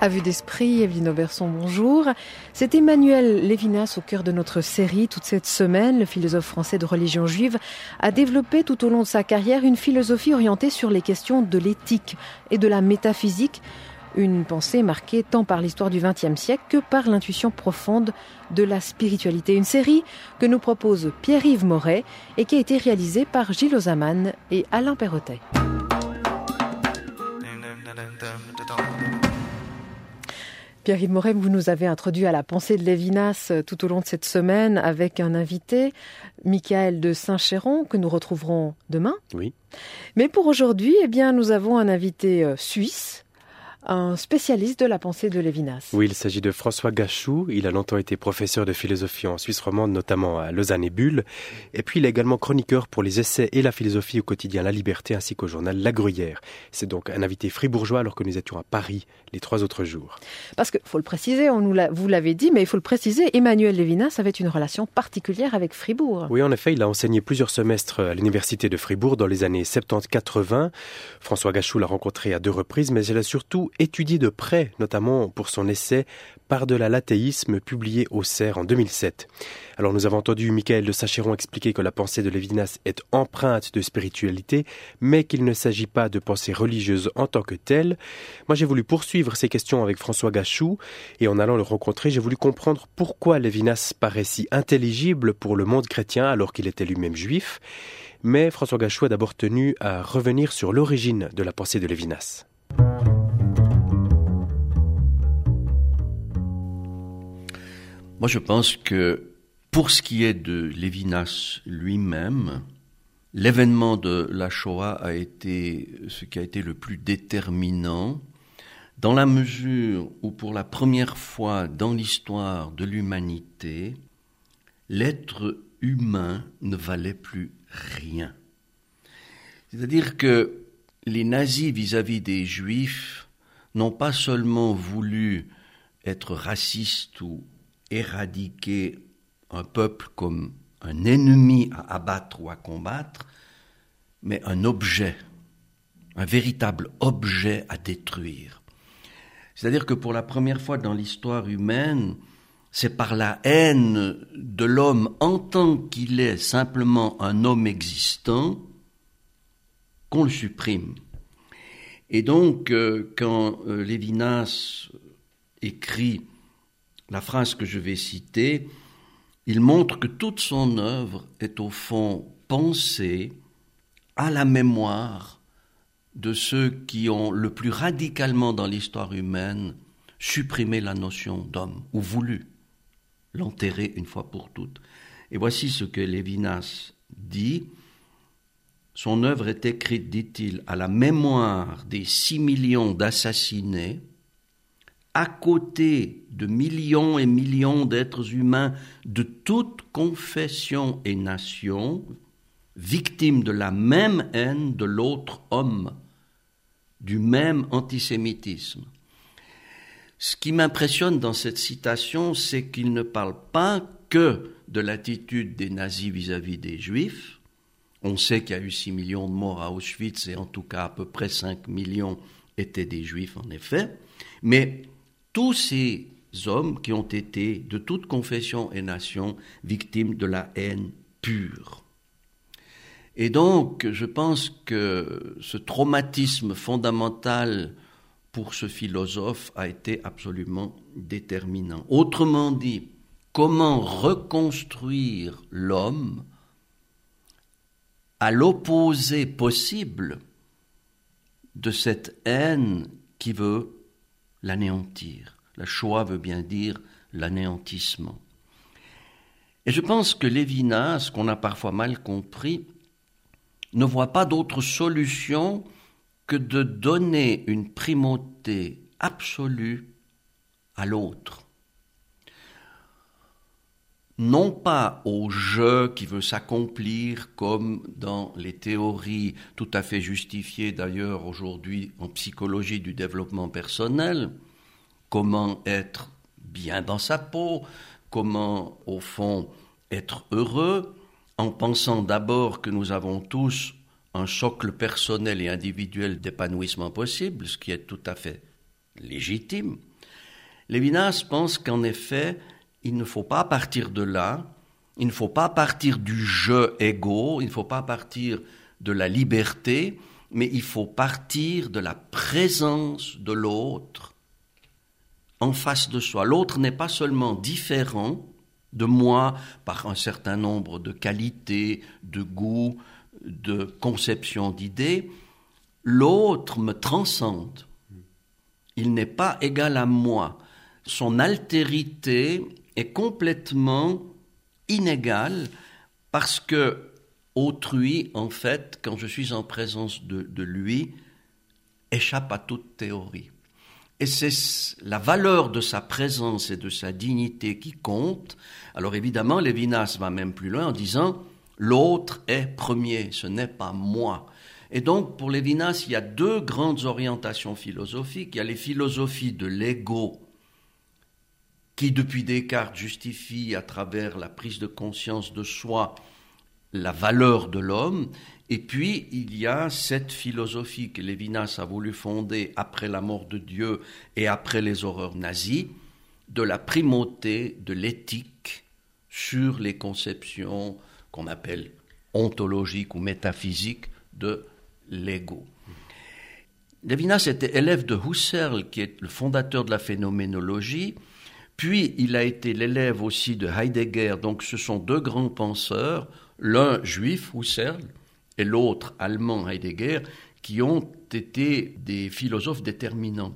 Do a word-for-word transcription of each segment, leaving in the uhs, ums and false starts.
À vue d'esprit, Evelyne Auberson, bonjour. C'est Emmanuel Lévinas au cœur de notre série. Toute cette semaine, le philosophe français de religion juive a développé tout au long de sa carrière une philosophie orientée sur les questions de l'éthique et de la métaphysique. Une pensée marquée tant par l'histoire du vingtième siècle que par l'intuition profonde de la spiritualité. Une série que nous propose Pierre-Yves Moret et qui a été réalisée par Gilles Ozaman et Alain Perrotet. Pierre-Yves Moret, vous nous avez introduit à la pensée de Lévinas tout au long de cette semaine avec un invité, Michael de Saint-Chéron, que nous retrouverons demain. Oui. Mais pour aujourd'hui, eh bien, nous avons un invité suisse, un spécialiste de la pensée de Lévinas. Oui, il s'agit de François Gachou. Il a longtemps été professeur de philosophie en Suisse romande, notamment à Lausanne et Bulle. Et puis, il est également chroniqueur pour les essais et la philosophie au quotidien La Liberté ainsi qu'au journal La Gruyère. C'est donc un invité fribourgeois alors que nous étions à Paris les trois autres jours. Parce que, faut le préciser, on nous l'a, vous l'avez dit, mais il faut le préciser, Emmanuel Lévinas avait une relation particulière avec Fribourg. Oui, en effet, il a enseigné plusieurs semestres à l'université de Fribourg dans les années soixante-dix quatre-vingts. François Gachou l'a rencontré à deux reprises, mais il a surtout étudié de près, notamment pour son essai « Par-delà l'athéisme » publié au C E R en deux mille sept. Alors nous avons entendu Michael de Saint-Chéron expliquer que la pensée de Lévinas est empreinte de spiritualité, mais qu'il ne s'agit pas de pensée religieuse en tant que telle. Moi j'ai voulu poursuivre ces questions avec François Gachou, et en allant le rencontrer, j'ai voulu comprendre pourquoi Lévinas paraît si intelligible pour le monde chrétien alors qu'il était lui-même juif. Mais François Gachou a d'abord tenu à revenir sur l'origine de la pensée de Lévinas. Moi, je pense que pour ce qui est de Lévinas lui-même, l'événement de la Shoah a été ce qui a été le plus déterminant, dans la mesure où, pour la première fois dans l'histoire de l'humanité, l'être humain ne valait plus rien. C'est-à-dire que les nazis vis-à-vis des Juifs n'ont pas seulement voulu être racistes ou éradiquer un peuple comme un ennemi à abattre ou à combattre, mais un objet, un véritable objet à détruire. C'est-à-dire que pour la première fois dans l'histoire humaine, c'est par la haine de l'homme en tant qu'il est simplement un homme existant qu'on le supprime. Et donc, euh, quand euh, Lévinas écrit la phrase que je vais citer, il montre que toute son œuvre est au fond pensée à la mémoire de ceux qui ont le plus radicalement dans l'histoire humaine supprimé la notion d'homme, ou voulu l'enterrer une fois pour toutes. Et voici ce que Lévinas dit. Son œuvre est écrite, dit-il, à la mémoire des six millions d'assassinés, à côté de millions et millions d'êtres humains de toute confession et nation, victimes de la même haine de l'autre homme, du même antisémitisme. Ce qui m'impressionne dans cette citation, c'est qu'il ne parle pas que de l'attitude des nazis vis-à-vis des Juifs. On sait qu'il y a eu six millions de morts à Auschwitz et en tout cas à peu près cinq millions étaient des Juifs en effet, mais tous ces hommes qui ont été, de toute confession et nation, victimes de la haine pure. Et donc, je pense que ce traumatisme fondamental pour ce philosophe a été absolument déterminant. Autrement dit, comment reconstruire l'homme à l'opposé possible de cette haine qui veut l'anéantir. La Shoah veut bien dire l'anéantissement. Et je pense que Lévinas, qu'on a parfois mal compris, ne voit pas d'autre solution que de donner une primauté absolue à l'autre. Non pas au je qui veut s'accomplir comme dans les théories tout à fait justifiées d'ailleurs aujourd'hui en psychologie du développement personnel, comment être bien dans sa peau, comment au fond être heureux, en pensant d'abord que nous avons tous un socle personnel et individuel d'épanouissement possible, ce qui est tout à fait légitime, Lévinas pense qu'en effet, il ne faut pas partir de là, il ne faut pas partir du je égo, il ne faut pas partir de la liberté, mais il faut partir de la présence de l'autre en face de soi. L'autre n'est pas seulement différent de moi par un certain nombre de qualités, de goûts, de conceptions, d'idées. L'autre me transcende. Il n'est pas égal à moi. Son altérité est complètement inégale parce que autrui, en fait, quand je suis en présence de, de lui, échappe à toute théorie. Et c'est la valeur de sa présence et de sa dignité qui compte. Alors évidemment, Lévinas va même plus loin en disant « l'autre est premier, ce n'est pas moi ». Et donc, pour Lévinas, il y a deux grandes orientations philosophiques. Il y a les philosophies de l'ego, qui depuis Descartes justifient à travers la prise de conscience de soi la valeur de l'homme. Et puis, il y a cette philosophie que Lévinas a voulu fonder après la mort de Dieu et après les horreurs nazies, de la primauté de l'éthique sur les conceptions qu'on appelle ontologiques ou métaphysiques de l'ego. Lévinas était élève de Husserl, qui est le fondateur de la phénoménologie, puis il a été l'élève aussi de Heidegger, donc ce sont deux grands penseurs, l'un juif, Husserl, et l'autre allemand, Heidegger, qui ont été des philosophes déterminants.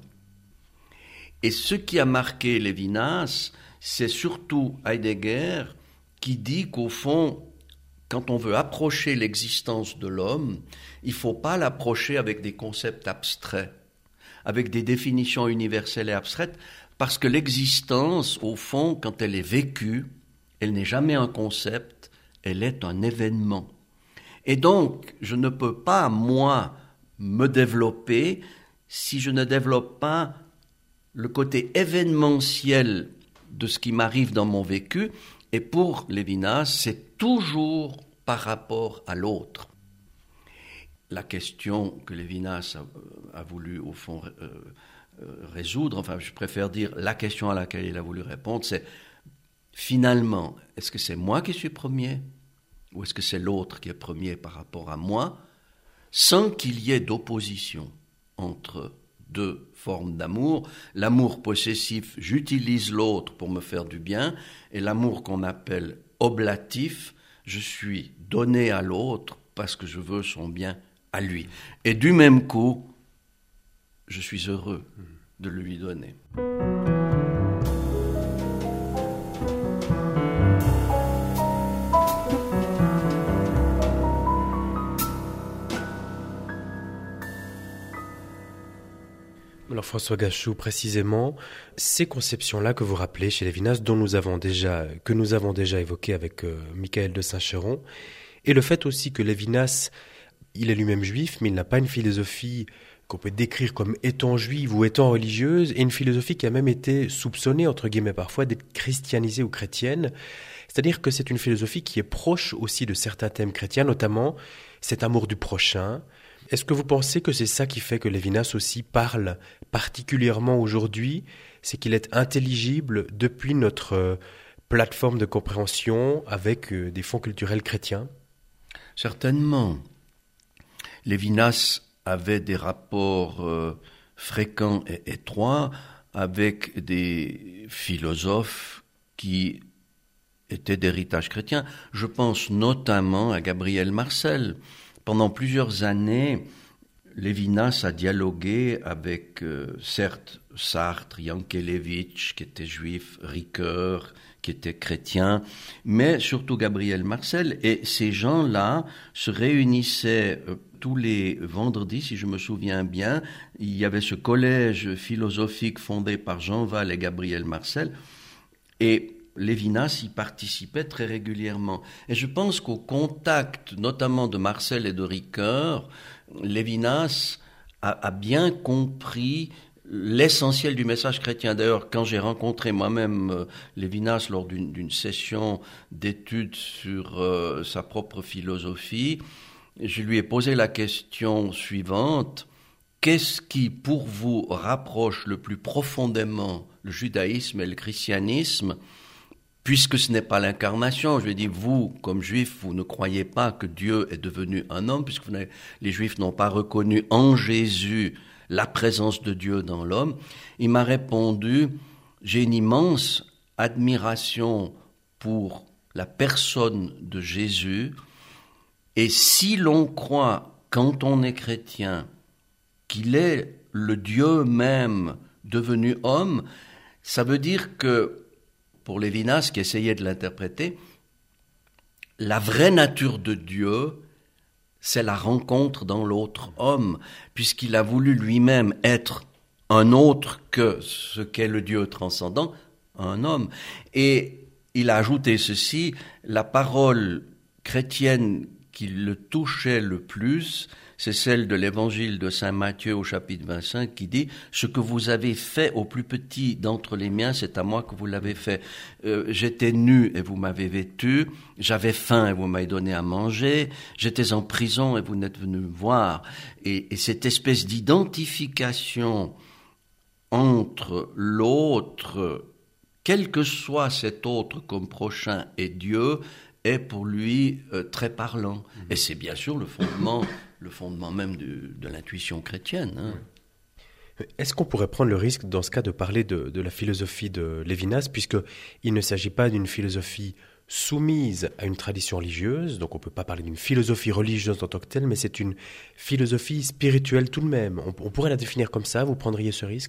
Et ce qui a marqué Lévinas, c'est surtout Heidegger qui dit qu'au fond, quand on veut approcher l'existence de l'homme, il ne faut pas l'approcher avec des concepts abstraits, avec des définitions universelles et abstraites, parce que l'existence, au fond, quand elle est vécue, elle n'est jamais un concept, elle est un événement. Et donc, je ne peux pas, moi, me développer si je ne développe pas le côté événementiel de ce qui m'arrive dans mon vécu. Et pour Lévinas, c'est toujours par rapport à l'autre. La question que Lévinas a, a voulu, au fond, euh, euh, résoudre, enfin, je préfère dire la question à laquelle il a voulu répondre, c'est finalement, est-ce que c'est moi qui suis premier ? Ou est-ce que c'est l'autre qui est premier par rapport à moi, sans qu'il y ait d'opposition entre deux formes d'amour, l'amour possessif, j'utilise l'autre pour me faire du bien, et l'amour qu'on appelle oblatif, je suis donné à l'autre parce que je veux son bien à lui. Et du même coup, je suis heureux de le lui donner. Alors François Gachou, précisément, ces conceptions-là que vous rappelez chez Lévinas, dont nous avons déjà, que nous avons déjà évoquées avec euh, Michael de Saint-Chéron, et le fait aussi que Lévinas, il est lui-même juif, mais il n'a pas une philosophie qu'on peut décrire comme étant juive ou étant religieuse, et une philosophie qui a même été soupçonnée, entre guillemets parfois, d'être christianisée ou chrétienne. C'est-à-dire que c'est une philosophie qui est proche aussi de certains thèmes chrétiens, notamment cet amour du prochain. Est-ce que vous pensez que c'est ça qui fait que Lévinas aussi parle particulièrement aujourd'hui, c'est qu'il est intelligible depuis notre plateforme de compréhension avec des fonds culturels chrétiens ? Certainement. Lévinas avait des rapports euh, fréquents et étroits avec des philosophes qui étaient d'héritage chrétien. Je pense notamment à Gabriel Marcel. Pendant plusieurs années, Lévinas a dialogué avec, euh, certes, Sartre, Yankelevitch, qui était juif, Ricoeur, qui était chrétien, mais surtout Gabriel Marcel. Et ces gens-là se réunissaient euh, tous les vendredis, si je me souviens bien. Il y avait ce collège philosophique fondé par Jean Val et Gabriel Marcel. Et Lévinas y participait très régulièrement. Et je pense qu'au contact, notamment de Marcel et de Ricoeur, Lévinas a, a bien compris l'essentiel du message chrétien. D'ailleurs, quand j'ai rencontré moi-même euh, Lévinas lors d'une, d'une session d'études sur euh, sa propre philosophie, je lui ai posé la question suivante. qu'est-ce qui, pour vous, rapproche le plus profondément le judaïsme et le christianisme, puisque ce n'est pas l'incarnation. Je veux dire, vous, comme juifs, vous ne croyez pas que Dieu est devenu un homme, puisque vous les juifs n'ont pas reconnu en Jésus la présence de Dieu dans l'homme. Il m'a répondu, j'ai une immense admiration pour la personne de Jésus, et si l'on croit, quand on est chrétien, qu'il est le Dieu même devenu homme, ça veut dire que, pour Lévinas qui essayait de l'interpréter, la vraie nature de Dieu, c'est la rencontre dans l'autre homme, puisqu'il a voulu lui-même être un autre que ce qu'est le Dieu transcendant, un homme. Et il a ajouté ceci, la parole chrétienne qui le touchait le plus, c'est celle de l'évangile de saint Matthieu au chapitre vingt-cinq qui dit « Ce que vous avez fait au plus petit d'entre les miens, c'est à moi que vous l'avez fait. Euh, j'étais nu et vous m'avez vêtu, j'avais faim et vous m'avez donné à manger, j'étais en prison et vous n'êtes venu me voir. » Et, et cette espèce d'identification entre l'autre, quel que soit cet autre comme prochain et Dieu, est pour lui euh, très parlant. Mmh. Et c'est bien sûr le fondement... le fondement même de, de l'intuition chrétienne. Hein. Est-ce qu'on pourrait prendre le risque, dans ce cas, de parler de, de la philosophie de Lévinas, puisqu'il ne s'agit pas d'une philosophie soumise à une tradition religieuse, donc on ne peut pas parler d'une philosophie religieuse en tant que telle, mais c'est une philosophie spirituelle tout de même. On, on pourrait la définir comme ça, vous prendriez ce risque ?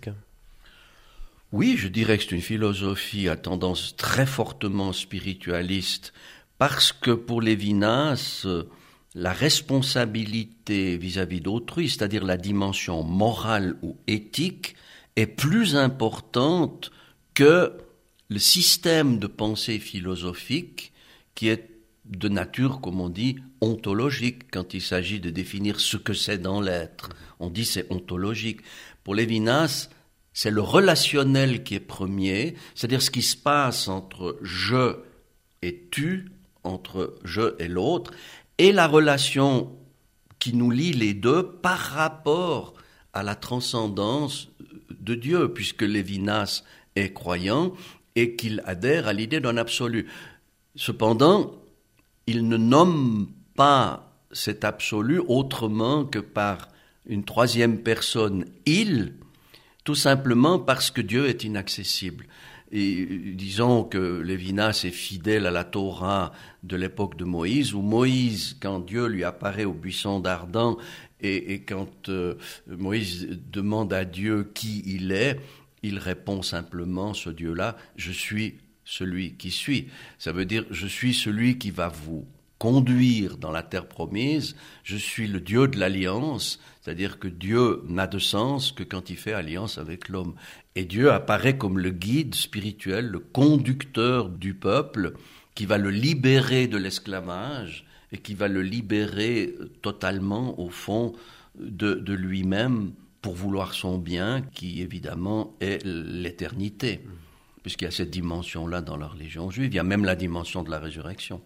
Oui, je dirais que c'est une philosophie à tendance très fortement spiritualiste, parce que pour Lévinas, la responsabilité vis-à-vis d'autrui, c'est-à-dire la dimension morale ou éthique, est plus importante que le système de pensée philosophique qui est de nature, comme on dit, ontologique, quand il s'agit de définir ce que c'est dans l'être. On dit c'est ontologique. Pour Lévinas, c'est le relationnel qui est premier, c'est-à-dire ce qui se passe entre je et tu, entre je et l'autre, et la relation qui nous lie les deux par rapport à la transcendance de Dieu, puisque Lévinas est croyant et qu'il adhère à l'idée d'un absolu. Cependant, il ne nomme pas cet absolu autrement que par une troisième personne, il, tout simplement parce que Dieu est inaccessible. Et disons que Lévinas est fidèle à la Torah de l'époque de Moïse, où Moïse, quand Dieu lui apparaît au buisson d'Ardan, et, et quand euh, Moïse demande à Dieu qui il est, il répond simplement, ce Dieu-là, je suis celui qui suis. Ça veut dire, je suis celui qui va vous conduire dans la terre promise, je suis le Dieu de l'alliance, c'est-à-dire que Dieu n'a de sens que quand il fait alliance avec l'homme. Et Dieu apparaît comme le guide spirituel, le conducteur du peuple, qui va le libérer de l'esclavage et qui va le libérer totalement, au fond, de, de lui-même pour vouloir son bien, qui évidemment est l'éternité. Puisqu'il y a cette dimension-là dans la religion juive, il y a même la dimension de la résurrection.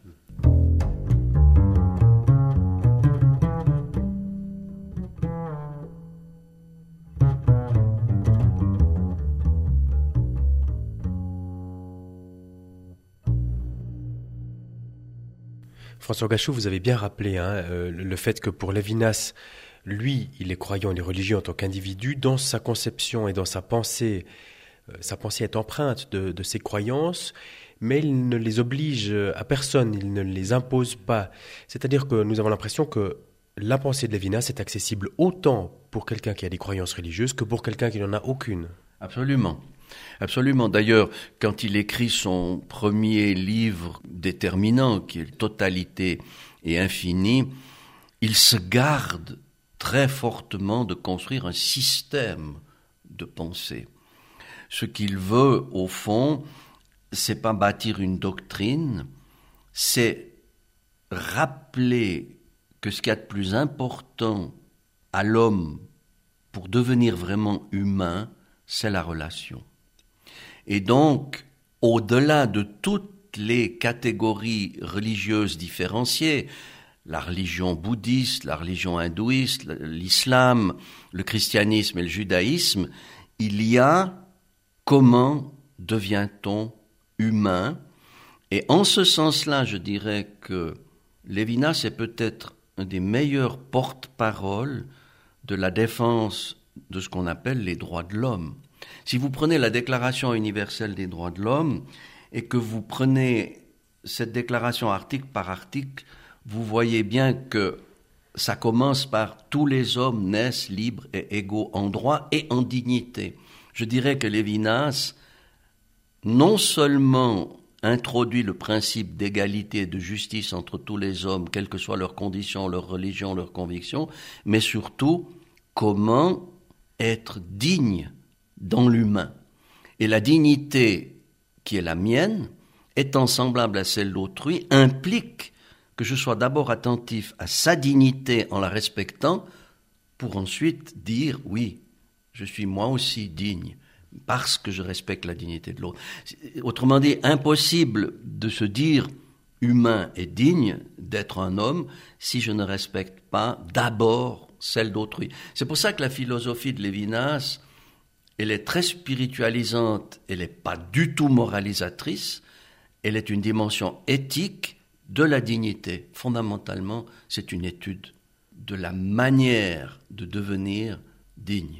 François Gachou, vous avez bien rappelé hein, euh, le fait que pour Lévinas, lui, il est croyant, il est religieux en tant qu'individu. Dans sa conception et dans sa pensée, euh, sa pensée est empreinte de, de ses croyances, mais il ne les oblige à personne, il ne les impose pas. C'est-à-dire que nous avons l'impression que la pensée de Lévinas est accessible autant pour quelqu'un qui a des croyances religieuses que pour quelqu'un qui n'en a aucune. Absolument. Absolument. D'ailleurs, quand il écrit son premier livre déterminant, qui est Totalité et Infini, il se garde très fortement de construire un système de pensée. Ce qu'il veut, au fond, c'est pas bâtir une doctrine, c'est rappeler que ce qu'il y a de plus important à l'homme pour devenir vraiment humain, c'est la relation. Et donc, au-delà de toutes les catégories religieuses différenciées, la religion bouddhiste, la religion hindouiste, l'islam, le christianisme et le judaïsme, il y a comment devient-on humain. Et en ce sens-là, je dirais que Lévinas est peut-être un des meilleurs porte-parole de la défense de ce qu'on appelle les droits de l'homme. Si vous prenez la Déclaration universelle des droits de l'homme et que vous prenez cette déclaration article par article, vous voyez bien que ça commence par « tous les hommes naissent libres et égaux en droit et en dignité ». Je dirais que Lévinas, non seulement introduit le principe d'égalité et de justice entre tous les hommes, quelles que soient leurs conditions, leur religion, leurs convictions, mais surtout comment être digne dans l'humain. Et la dignité qui est la mienne, étant semblable à celle d'autrui, implique que je sois d'abord attentif à sa dignité en la respectant, pour ensuite dire « oui, je suis moi aussi digne ». Parce que je respecte la dignité de l'autre. Autrement dit, impossible de se dire humain et digne d'être un homme si je ne respecte pas d'abord celle d'autrui. C'est pour ça que la philosophie de Lévinas, elle est très spiritualisante, elle n'est pas du tout moralisatrice, elle est une dimension éthique de la dignité. Fondamentalement, c'est une étude de la manière de devenir digne.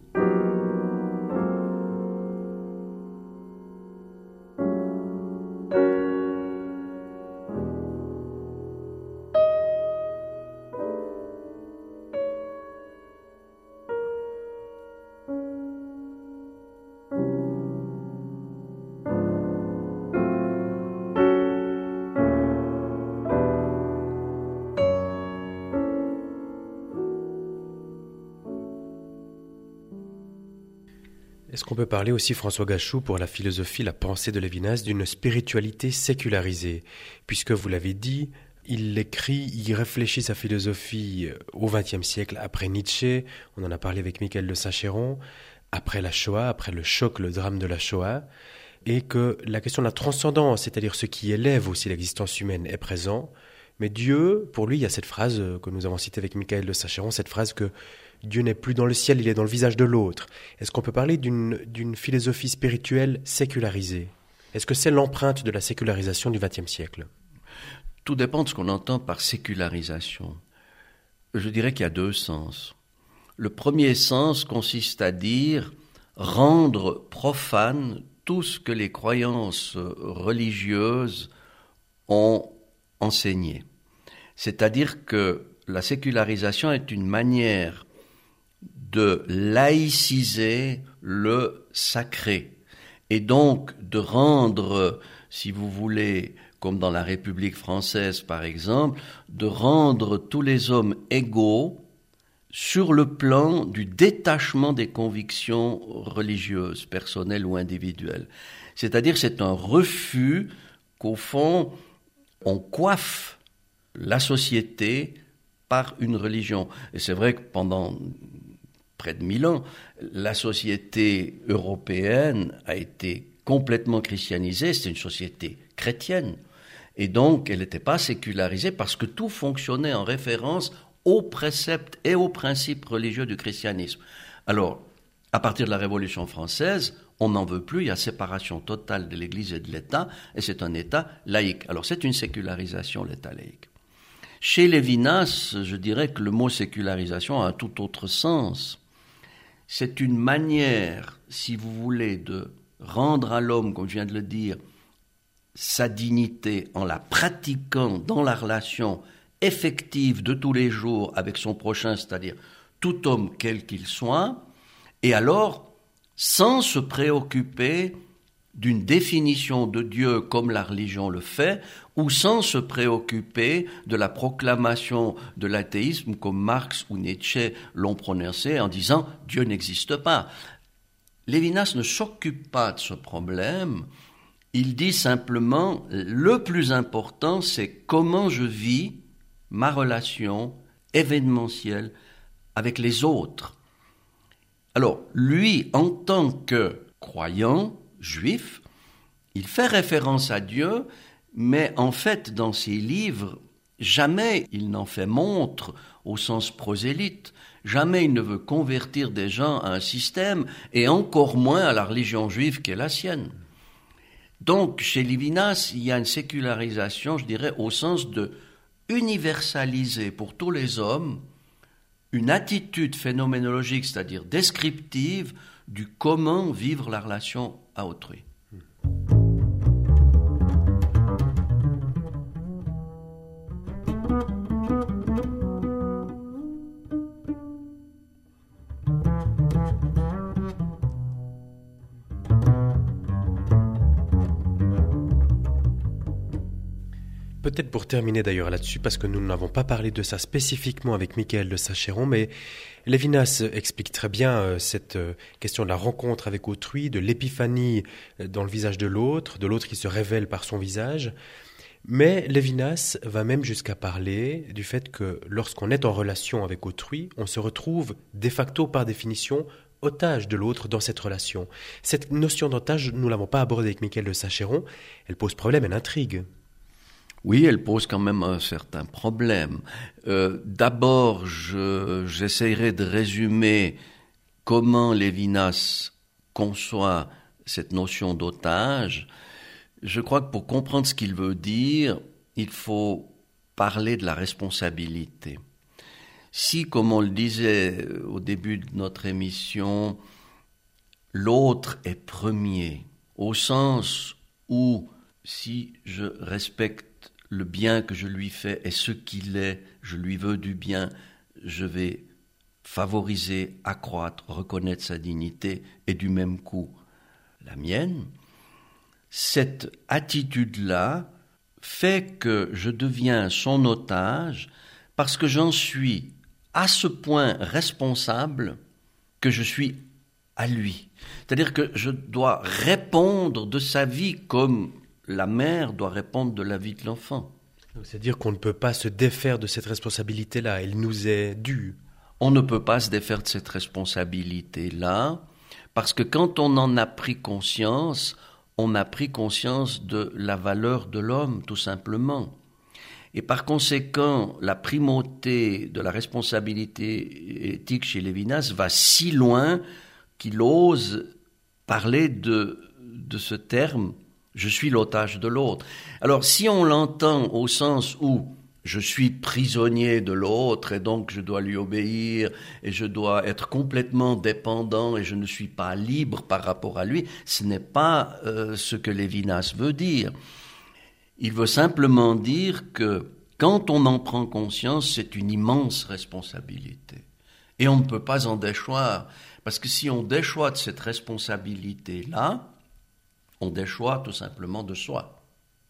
Est-ce qu'on peut parler aussi, François Gachou, pour la philosophie, la pensée de Lévinas, d'une spiritualité sécularisée? Puisque, vous l'avez dit, il écrit, il réfléchit sa philosophie au vingtième siècle, après Nietzsche, on en a parlé avec Michael de Saint-Chéron, après la Shoah, après le choc, le drame de la Shoah, et que la question de la transcendance, c'est-à-dire ce qui élève aussi l'existence humaine, est présent. Mais Dieu, pour lui, il y a cette phrase que nous avons citée avec Michael de Saint-Chéron, cette phrase que Dieu n'est plus dans le ciel, il est dans le visage de l'autre. Est-ce qu'on peut parler d'une, d'une philosophie spirituelle sécularisée? Est-ce que c'est l'empreinte de la sécularisation du vingtième siècle? Tout dépend de ce qu'on entend par sécularisation. Je dirais qu'il y a deux sens. Le premier sens consiste à dire rendre profane tout ce que les croyances religieuses ont enseigné. C'est-à-dire que la sécularisation est une manière de laïciser le sacré et donc de rendre, si vous voulez, comme dans la République française par exemple, de rendre tous les hommes égaux sur le plan du détachement des convictions religieuses, personnelles ou individuelles. C'est-à-dire c'est un refus qu'au fond, on coiffe la société par une religion. Et c'est vrai que pendant près de mille ans, la société européenne a été complètement christianisée, c'est une société chrétienne. Et donc, elle n'était pas sécularisée parce que tout fonctionnait en référence aux préceptes et aux principes religieux du christianisme. Alors, à partir de la Révolution française, on n'en veut plus, il y a séparation totale de l'Église et de l'État, et c'est un État laïque. Alors, c'est une sécularisation, l'État laïque. Chez Lévinas, je dirais que le mot sécularisation a un tout autre sens. C'est une manière, si vous voulez, de rendre à l'homme, comme je viens de le dire, sa dignité en la pratiquant dans la relation effective de tous les jours avec son prochain, c'est-à-dire tout homme quel qu'il soit, et alors sans se préoccuper d'une définition de Dieu comme la religion le fait, ou sans se préoccuper de la proclamation de l'athéisme comme Marx ou Nietzsche l'ont prononcé en disant « Dieu n'existe pas ». Lévinas ne s'occupe pas de ce problème, il dit simplement « Le plus important, c'est comment je vis ma relation événementielle avec les autres ». Alors, lui, en tant que croyant, juif, il fait référence à Dieu, mais en fait, dans ses livres, jamais il n'en fait montre au sens prosélyte. Jamais il ne veut convertir des gens à un système, et encore moins à la religion juive qui est la sienne. Donc, chez Lévinas, il y a une sécularisation, je dirais, au sens de universaliser pour tous les hommes une attitude phénoménologique, c'est-à-dire descriptive, du comment vivre la relation à autrui. Peut-être pour terminer d'ailleurs là-dessus, parce que nous n'avons pas parlé de ça spécifiquement avec Michael de Sacheron, mais Lévinas explique très bien euh, cette euh, question de la rencontre avec autrui, de l'épiphanie dans le visage de l'autre, de l'autre qui se révèle par son visage. Mais Lévinas va même jusqu'à parler du fait que lorsqu'on est en relation avec autrui, on se retrouve de facto par définition otage de l'autre dans cette relation. Cette notion d'otage, nous ne l'avons pas abordée avec Michael de Sacheron, elle pose problème, elle intrigue. Oui, elle pose quand même un certain problème. Euh, d'abord, je, j'essaierai de résumer comment Lévinas conçoit cette notion d'otage. Je crois que pour comprendre ce qu'il veut dire, il faut parler de la responsabilité. Si, comme on le disait au début de notre émission, l'autre est premier, au sens où si je respecte le bien que je lui fais et ce qu'il est, je lui veux du bien, je vais favoriser, accroître, reconnaître sa dignité et du même coup la mienne. Cette attitude-là fait que je deviens son otage parce que j'en suis à ce point responsable que je suis à lui. C'est-à-dire que je dois répondre de sa vie comme la mère doit répondre de la vie de l'enfant. C'est-à-dire qu'on ne peut pas se défaire de cette responsabilité-là, elle nous est due. On ne peut pas se défaire de cette responsabilité-là, parce que quand on en a pris conscience, on a pris conscience de la valeur de l'homme, tout simplement. Et par conséquent, la primauté de la responsabilité éthique chez Lévinas va si loin qu'il ose parler de, de ce terme « je suis l'otage de l'autre ». Alors, si on l'entend au sens où je suis prisonnier de l'autre et donc je dois lui obéir et je dois être complètement dépendant et je ne suis pas libre par rapport à lui, ce n'est pas euh, ce que Lévinas veut dire. Il veut simplement dire que quand on en prend conscience, c'est une immense responsabilité. Et on ne peut pas en déchoir, parce que si on déchoit de cette responsabilité-là, on déchoit tout simplement de soi.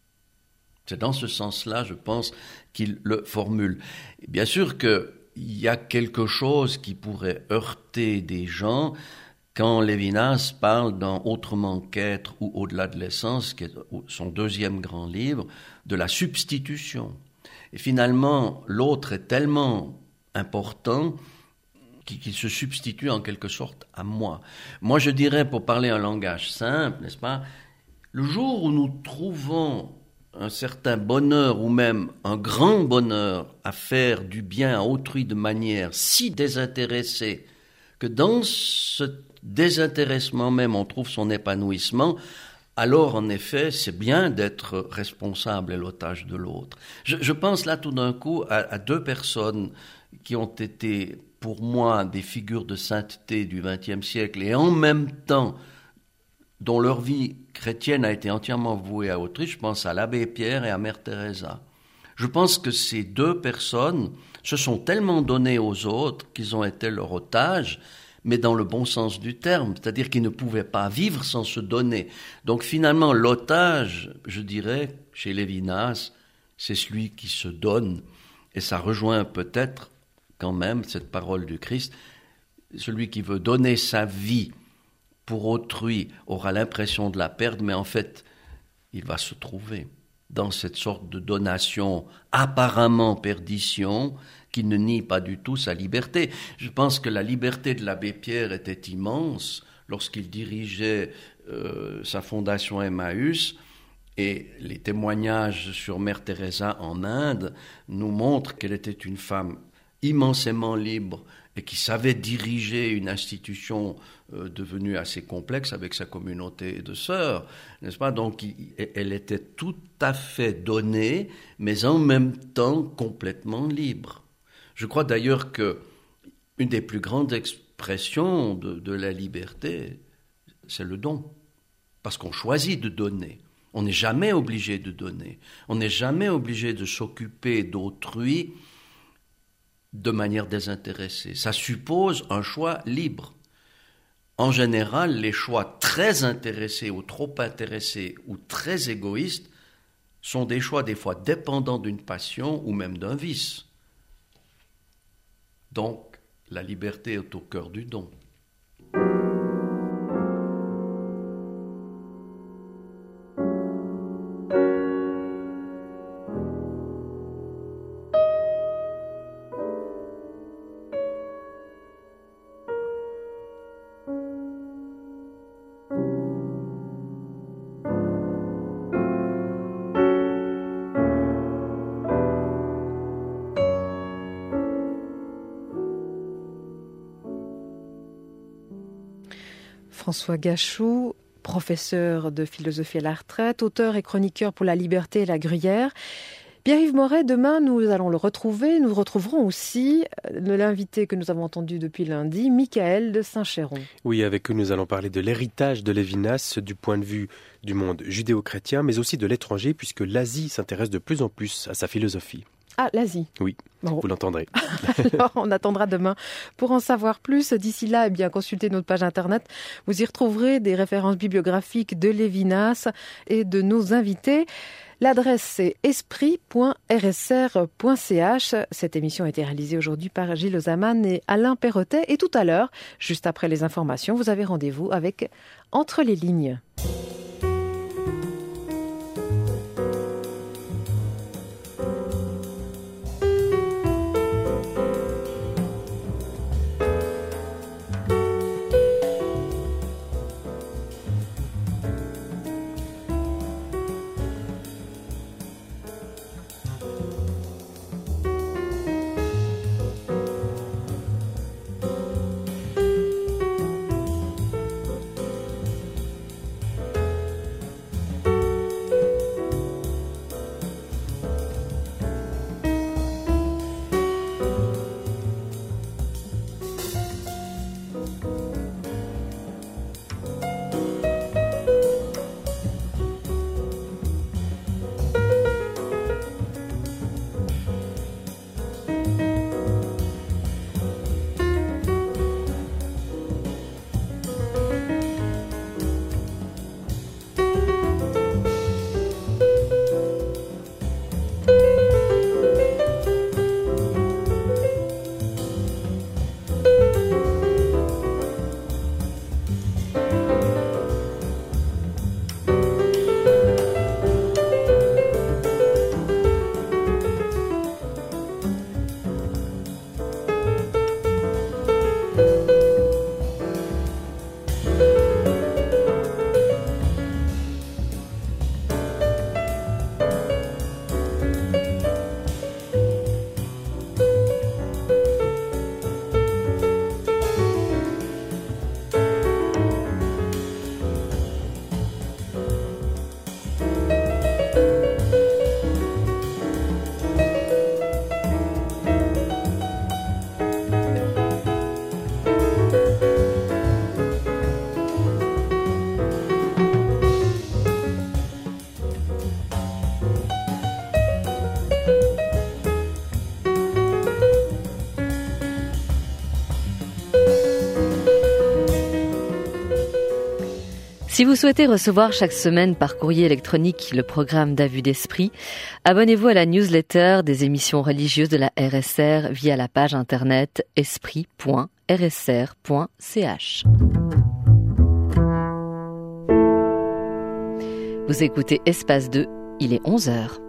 C'est dans ce sens-là, je pense, qu'il le formule. Et bien sûr qu'il y a quelque chose qui pourrait heurter des gens quand Lévinas parle dans « Autrement qu'être » ou « Au-delà de l'essence », qui est son deuxième grand livre, de la substitution. Et finalement, l'autre est tellement important qu'il se substitue en quelque sorte à moi. Moi, je dirais, pour parler un langage simple, n'est-ce pas, le jour où nous trouvons un certain bonheur ou même un grand bonheur à faire du bien à autrui de manière si désintéressée que dans ce désintéressement même on trouve son épanouissement, alors en effet c'est bien d'être responsable et l'otage de l'autre. Je, je pense là tout d'un coup à, à deux personnes qui ont été pour moi des figures de sainteté du vingtième siècle et en même temps dont leur vie chrétienne a été entièrement vouée à autrui. Je pense à l'abbé Pierre et à Mère Teresa. Je pense que ces deux personnes se sont tellement données aux autres qu'ils ont été leur otage, mais dans le bon sens du terme, c'est-à-dire qu'ils ne pouvaient pas vivre sans se donner. Donc finalement, l'otage, je dirais, chez Lévinas, c'est celui qui se donne, et ça rejoint peut-être quand même cette parole du Christ, celui qui veut donner sa vie pour autrui aura l'impression de la perdre, mais en fait, il va se trouver dans cette sorte de donation apparemment perdition qui ne nie pas du tout sa liberté. Je pense que la liberté de l'abbé Pierre était immense lorsqu'il dirigeait euh, sa fondation Emmaüs Et les témoignages sur Mère Teresa en Inde nous montrent qu'elle était une femme immensément libre et qui savait diriger une institution euh, devenue assez complexe avec sa communauté de sœurs, n'est-ce pas? Donc, il, elle était tout à fait donnée, mais en même temps complètement libre. Je crois d'ailleurs que une des plus grandes expressions de, de la liberté, c'est le don. Parce qu'on choisit de donner. On n'est jamais obligé de donner. On n'est jamais obligé de s'occuper d'autrui de manière désintéressée. Ça suppose un choix libre. En général, les choix très intéressés ou trop intéressés ou très égoïstes sont des choix des fois dépendants d'une passion ou même d'un vice. Donc, la liberté est au cœur du don. François Gachou, professeur de philosophie à la retraite, auteur et chroniqueur pour La Liberté et la Gruyère. Pierre-Yves Moret, demain, nous allons le retrouver. Nous retrouverons aussi l'invité que nous avons entendu depuis lundi, Michael de Saint-Chéron. Oui, avec eux, nous allons parler de l'héritage de Lévinas du point de vue du monde judéo-chrétien, mais aussi de l'étranger, puisque l'Asie s'intéresse de plus en plus à sa philosophie. Ah, l'Asie. Oui, bon. Vous l'entendrez. Alors, on attendra demain pour en savoir plus. D'ici là, eh bien, consultez notre page internet. Vous y retrouverez des références bibliographiques de Lévinas et de nos invités. L'adresse, c'est esprit point r s r point c h. Cette émission a été réalisée aujourd'hui par Gilles Ozaman et Alain Perrotet. Et tout à l'heure, juste après les informations, vous avez rendez-vous avec Entre les lignes. Si vous souhaitez recevoir chaque semaine par courrier électronique le programme d'A Vue d'Esprit, abonnez-vous à la newsletter des émissions religieuses de la R S R via la page internet esprit point r s r point c h. Vous écoutez Espace deux, il est onze heures.